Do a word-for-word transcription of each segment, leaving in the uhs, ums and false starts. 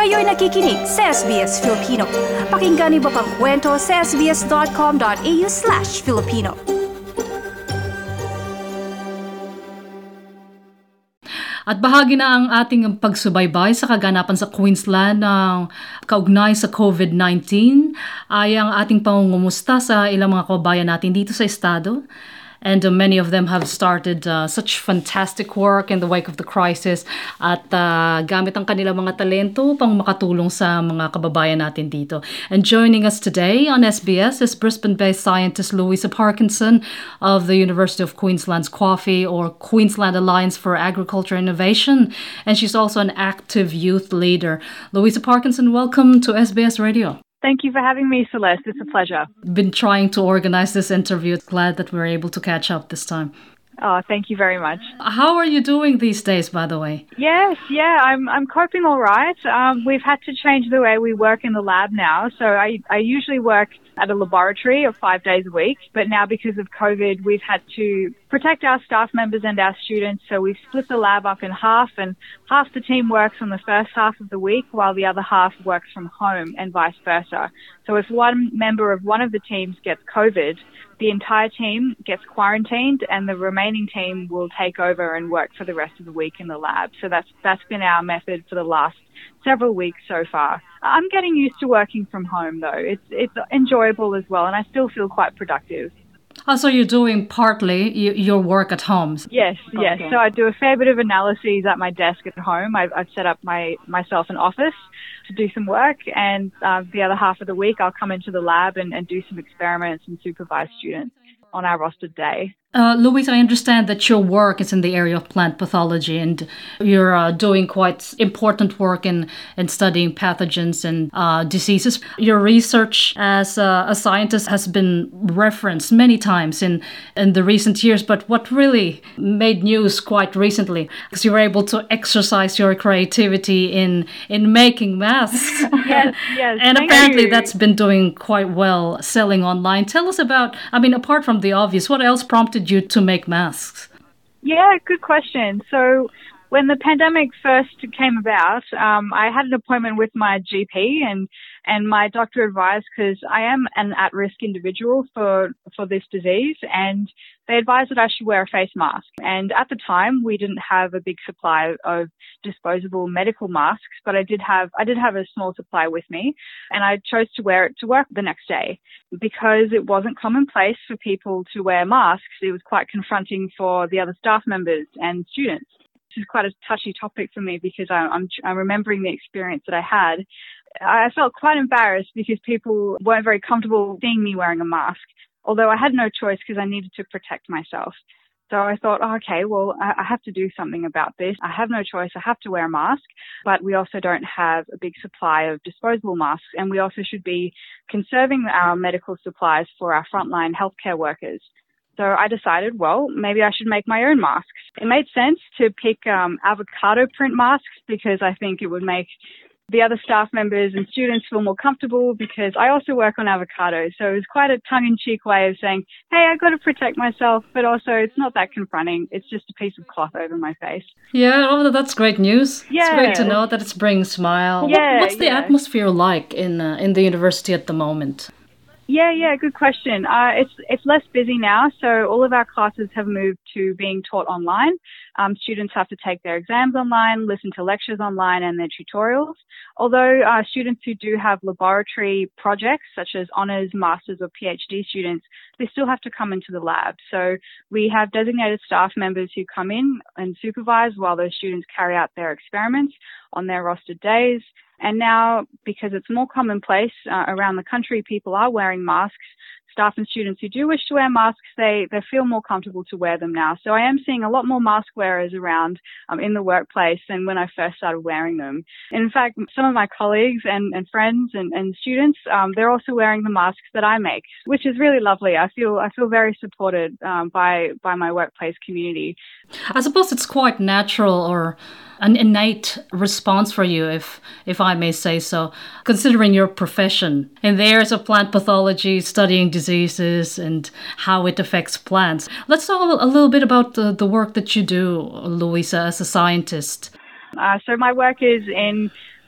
Kayo'y nakikinig sa S B S Filipino. Pakinggan niyo pa ang kwento sa sbs.com.au slash Filipino. At bahagi na ang ating pagsubaybay sa kaganapan sa Queensland ng kaugnay sa COVID nineteen ay ang ating pangungumusta sa ilang mga kababayan natin dito sa estado. And uh, many of them have started uh, such fantastic work in the wake of the crisis at uh, gamit ang kanilang mga talento pang makatulong sa mga kababayan natin dito. And joining us today on S B S is Brisbane-based scientist Louisa Parkinson of the University of Queensland's QAFI, or Queensland Alliance for Agriculture Innovation. And she's also an active youth leader. Louisa Parkinson, welcome to S B S Radio. Thank you for having me, Celeste. It's a pleasure. Been trying to organize this interview. Glad that we're able to catch up this time. Oh, thank you very much. How are you doing these days, by the way? Yes, yeah, I'm I'm coping all right. Um, we've had to change the way we work in the lab now. So I, I usually work at a laboratory of five days a week, but now because of COVID, we've had to protect our staff members and our students. So we've split the lab up in half, and half the team works on the first half of the week, while the other half works from home, and vice versa. So if one member of one of the teams gets COVID, the entire team gets quarantined, and the remaining team will take over and work for the rest of the week in the lab. So that's that's been our method for the last several weeks so far. I'm getting used to working from home, though. It's it's enjoyable as well, and I still feel quite productive. Oh, so you're doing partly y- your work at home? Yes, yes. Okay. So I do a fair bit of analyses at my desk at home. I've, I've set up my myself an office to do some work, and uh, the other half of the week I'll come into the lab and, and do some experiments and supervise students on our rostered day. Uh, Louise, I understand that your work is in the area of plant pathology, and you're uh, doing quite important work in, in studying pathogens and uh, diseases. Your research as a, a scientist has been referenced many times in, in the recent years, but what really made news quite recently, because you were able to exercise your creativity in, in making masks. Yes, yes. And thank apparently you. That's been doing quite well selling online. Tell us about, I mean, apart from the obvious, what else prompted you to make masks? Yeah, good question. So when the pandemic first came about, um, I had an appointment with my G P, and, and my doctor advised, because I am an at-risk individual for, for this disease, and they advised that I should wear a face mask. And at the time, we didn't have a big supply of disposable medical masks, but I did have I did have a small supply with me, and I chose to wear it to work the next day. Because it wasn't commonplace for people to wear masks, it was quite confronting for the other staff members and students. This is quite a touchy topic for me, because I, I'm, I'm remembering the experience that I had. I felt quite embarrassed because people weren't very comfortable seeing me wearing a mask, although I had no choice because I needed to protect myself. So I thought, oh, okay, well, I have to do something about this. I have no choice. I have to wear a mask, but we also don't have a big supply of disposable masks, and we also should be conserving our medical supplies for our frontline healthcare workers. So I decided, well, maybe I should make my own masks. It made sense to pick um, avocado print masks, because I think it would make the other staff members and students feel more comfortable, because I also work on avocados. So it was quite a tongue-in-cheek way of saying, hey, I've got to protect myself, but also it's not that confronting. It's just a piece of cloth over my face. Yeah, oh, that's great news. Yeah. It's great to know that it's bringing a smile. Yeah, What's the yeah. atmosphere like in uh, in the university at the moment? Yeah, yeah, good question. Uh, it's it's less busy now, so all of our classes have moved to being taught online. Um, students have to take their exams online, listen to lectures online, and their tutorials. Although uh, students who do have laboratory projects, such as honours, masters, or PhD students, they still have to come into the lab. So we have designated staff members who come in and supervise while those students carry out their experiments on their rostered days. And now, because it's more commonplace uh, around the country, people are wearing masks. Staff and students who do wish to wear masks, they, they feel more comfortable to wear them now. So I am seeing a lot more mask wearers around um, in the workplace than when I first started wearing them. In fact, some of my colleagues and, and friends and, and students, um, they're also wearing the masks that I make, which is really lovely. I feel I feel very supported um, by by my workplace community. I suppose it's quite natural, or an innate response for you, if if I may say so, considering your profession in the areas of plant pathology, studying diseases and how it affects plants. Let's talk a little bit about the, the work that you do, Louisa, as a scientist. Uh, so my work is in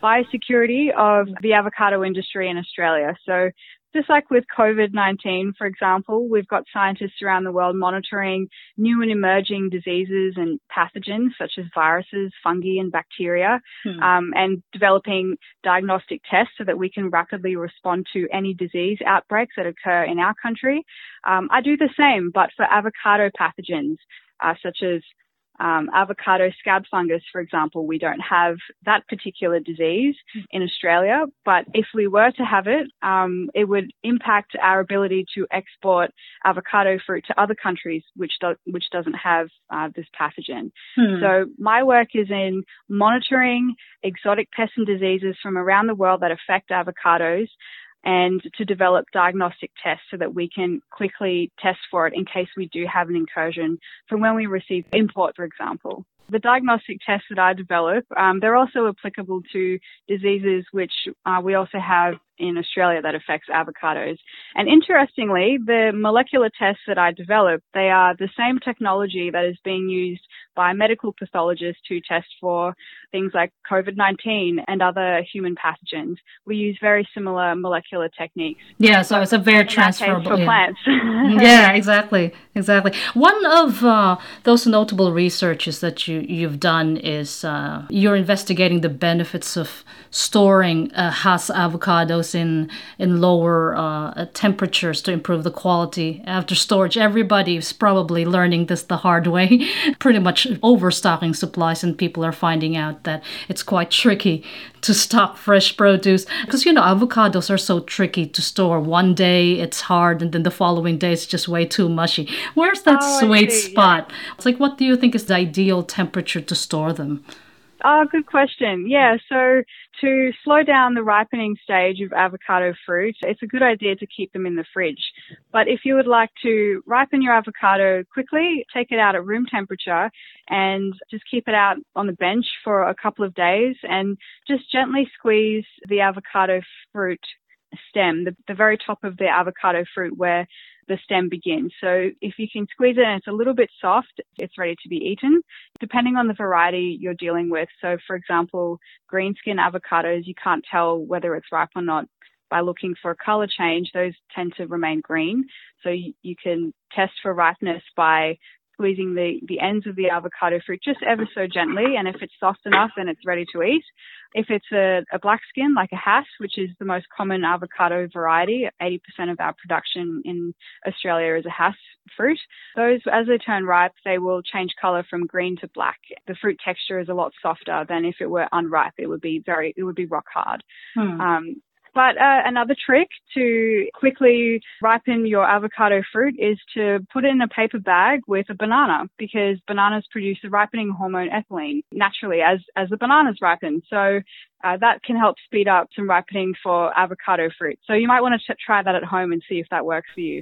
biosecurity of the avocado industry in Australia. So just like with COVID nineteen, for example, we've got scientists around the world monitoring new and emerging diseases and pathogens such as viruses, fungi and bacteria, hmm. um, and developing diagnostic tests so that we can rapidly respond to any disease outbreaks that occur in our country. Um, I do the same, but for avocado pathogens, uh, such as Um, avocado scab fungus, for example. We don't have that particular disease in Australia, but if we were to have it, um, it would impact our ability to export avocado fruit to other countries which, do- which doesn't have uh, this pathogen. Hmm. So my work is in monitoring exotic pests and diseases from around the world that affect avocados, and to develop diagnostic tests so that we can quickly test for it in case we do have an incursion from when we receive import, for example. The diagnostic tests that I develop, um, they're also applicable to diseases which uh, we also have in Australia that affects avocados. And interestingly, the molecular tests that I develop, they are the same technology that is being used by medical pathologists to test for things like COVID nineteen and other human pathogens. We use very similar molecular techniques. Yeah, so it's a very transferable for yeah. plants. Yeah, exactly, exactly. One of uh, those notable researches that you you've done is uh, you're investigating the benefits of storing uh, Hass avocados in in lower uh, temperatures to improve the quality after storage. Everybody is probably learning this the hard way. Pretty much overstocking supplies, and people are finding out that it's quite tricky to stock fresh produce because, you know, avocados are so tricky to store. One day it's hard, and then the following day it's just way too mushy. Where's that oh, sweet see, spot? Yeah. It's like, what do you think is the ideal temperature to store them? Oh, good question. Yeah, so to slow down the ripening stage of avocado fruit, it's a good idea to keep them in the fridge. But if you would like to ripen your avocado quickly, take it out at room temperature and just keep it out on the bench for a couple of days and just gently squeeze the avocado fruit stem, the, the very top of the avocado fruit where the stem begins. So if you can squeeze it and it's a little bit soft, it's ready to be eaten, depending on the variety you're dealing with. So for example, green skin avocados, you can't tell whether it's ripe or not by looking for a color change. Those tend to remain green. So you, you can test for ripeness by squeezing the, the ends of the avocado fruit just ever so gently. And if it's soft enough, then it's ready to eat. If it's a, a black skin, like a Hass, which is the most common avocado variety, eighty percent of our production in Australia is a Hass fruit. Those, as they turn ripe, they will change color from green to black. The fruit texture is a lot softer than if it were unripe. It would be very, it would be rock hard. Hmm. Um, But uh, another trick to quickly ripen your avocado fruit is to put it in a paper bag with a banana, because bananas produce the ripening hormone ethylene naturally as, as the bananas ripen. So uh, that can help speed up some ripening for avocado fruit. So you might want to t- try that at home and see if that works for you.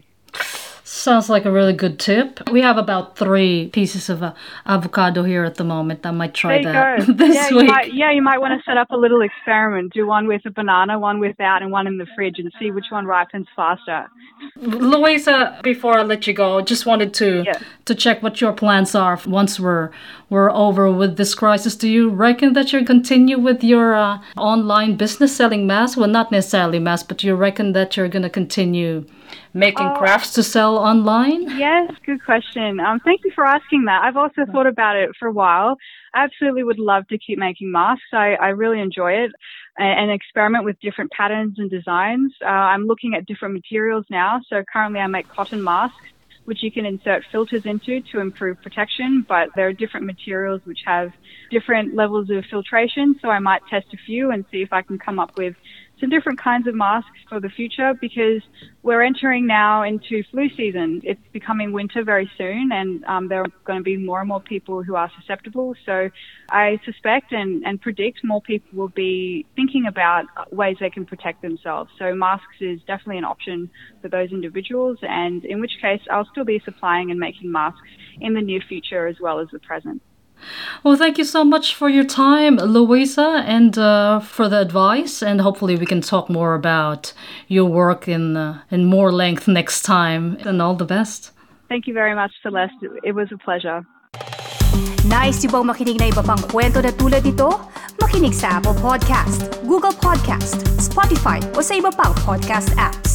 Sounds like a really good tip. We have about three pieces of uh, avocado here at the moment. I might try there you that go. this yeah, week. You might, yeah, you might want to set up a little experiment. Do one with a banana, one without, and one in the fridge, and see which one ripens faster. Louisa, before I let you go, just wanted to yeah. to check what your plans are once we're we're over with this crisis. Do you reckon that you'll continue with your uh, online business selling masks? Well, not necessarily masks, but you reckon that you're going to continue making oh, crafts to sell online? Yes, good question. Um, thank you for asking that. I've also thought about it for a while. I absolutely would love to keep making masks. I, I really enjoy it and, and experiment with different patterns and designs. Uh, I'm looking at different materials now. So currently I make cotton masks, which you can insert filters into to improve protection, but there are different materials which have different levels of filtration. So I might test a few and see if I can come up with some different kinds of masks for the future, because we're entering now into flu season. It's becoming winter very soon, and um, there are going to be more and more people who are susceptible. So I suspect and, and predict more people will be thinking about ways they can protect themselves. So masks is definitely an option for those individuals, and in which case I'll still be supplying and making masks in the near future as well as the present. Well, thank you so much for your time, Louisa, and uh, for the advice. And hopefully we can talk more about your work in, uh, in more length next time. And all the best. Thank you very much, Celeste. It was a pleasure. Nice yung bang makinig na iba pang kwento na tulad ito? Makinig sa Apple Podcast, Google Podcast, Spotify o sa iba pang podcast apps.